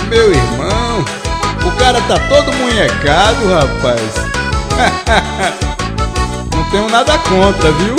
Meu irmão, o cara tá todo munhecado, rapaz. Não tenho nada contra, viu?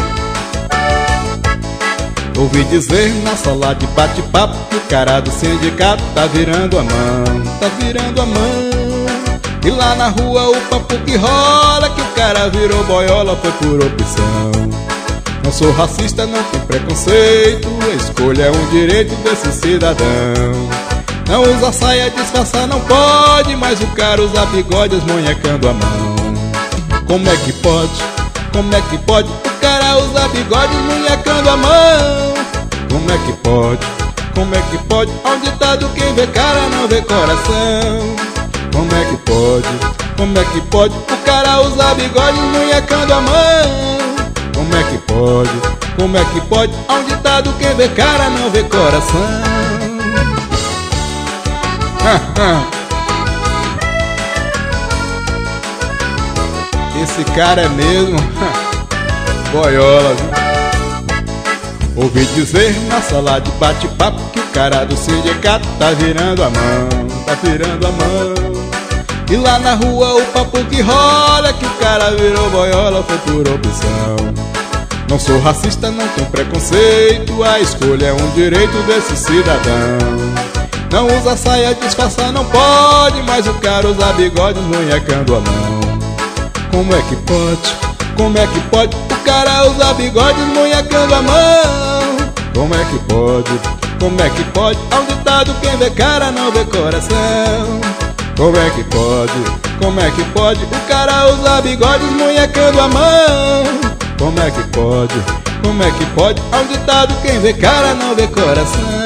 Ouvi dizer na sala de bate-papo que o cara do sindicato tá virando a mão, tá virando a mão. E lá na rua o papo que rola que o cara virou boiola foi por opção. Não sou racista, não tenho preconceito, a escolha é um direito desse cidadão. Não usa saia, disfarça não pode, mas o cara usa bigode esmonhecando a mão. Como é que pode? Como é que pode? O cara usa bigode esmonhecando a mão. Como é que pode? Como é que pode? Há um ditado, quem vê cara não vê coração. Como é que pode? Como é que pode? O cara usa bigode esmonhecando a mão. Como é que pode? Como é que pode? Há um ditado, quem vê cara não vê coração. Esse cara é mesmo boiola, viu? Ouvi dizer na sala de bate-papo que o cara do sindicato tá virando a mão, tá virando a mão. E lá na rua o papo que rola que o cara virou boiola foi por opção. Não sou racista, não tenho preconceito, a escolha é um direito desse cidadão. Não usa saia, disfarça não pode, mas o cara usa bigode esmonhecando a mão. Como é que pode? Como é que pode? O cara usa bigode esmonhecando a mão. Como é que pode? Como é que pode? Há um ditado, quem vê cara não vê coração. Como é que pode? Como é que pode? O cara usa bigode esmonhecando a mão. Como é que pode? Como é que pode? Há um ditado, quem vê cara não vê coração.